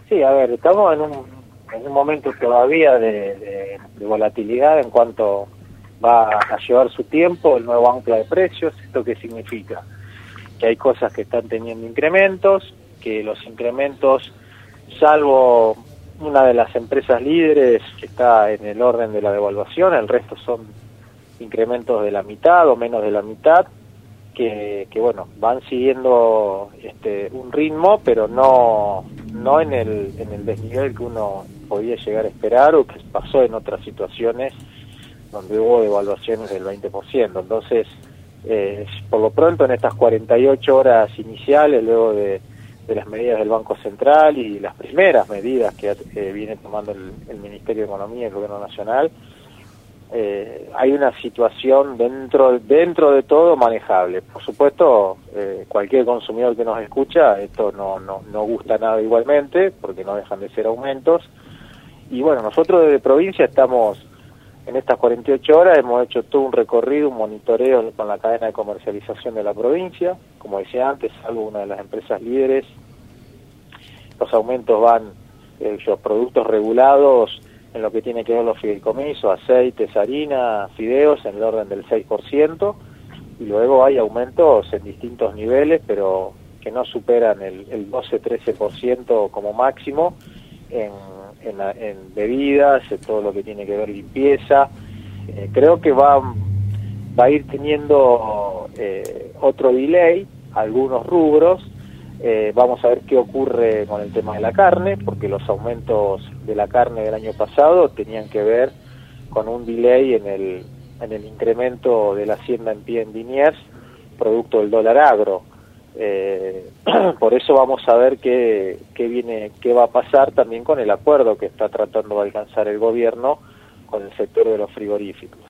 Sí, a ver, estamos en un momento todavía de volatilidad en cuanto va a llevar su tiempo el nuevo ancla de precios. ¿Esto qué significa? Que hay cosas que están teniendo incrementos, que los incrementos, salvo una de las empresas líderes que está en el orden de la devaluación, el resto son incrementos de la mitad o menos de la mitad, que bueno, van siguiendo un ritmo, pero no en el desnivel que uno podía llegar a esperar o que pasó en otras situaciones donde hubo devaluaciones del 20%. Entonces, por lo pronto en estas 48 horas iniciales, luego de las medidas del Banco Central y las primeras medidas que viene tomando el Ministerio de Economía y el Gobierno Nacional, hay una situación dentro de todo manejable. Por supuesto, cualquier consumidor que nos escucha, esto no gusta nada igualmente, porque no dejan de ser aumentos. Y bueno, nosotros desde provincia estamos, en estas 48 horas, hemos hecho todo un recorrido, un monitoreo con la cadena de comercialización de la provincia. Como decía antes, salvo una de las empresas líderes, los aumentos van, los productos regulados, en lo que tiene que ver los fideicomisos, aceites, harina, fideos, en el orden del 6%, y luego hay aumentos en distintos niveles, pero que no superan el 12-13% como máximo en bebidas, en todo lo que tiene que ver limpieza. Creo que va a ir teniendo otro delay, algunos rubros. Vamos a ver qué ocurre con el tema de la carne, porque los aumentos de la carne del año pasado tenían que ver con un delay en el incremento de la hacienda en pie en Liniers, producto del dólar agro. Por eso vamos a ver qué va a pasar también con el acuerdo que está tratando de alcanzar el gobierno con el sector de los frigoríficos.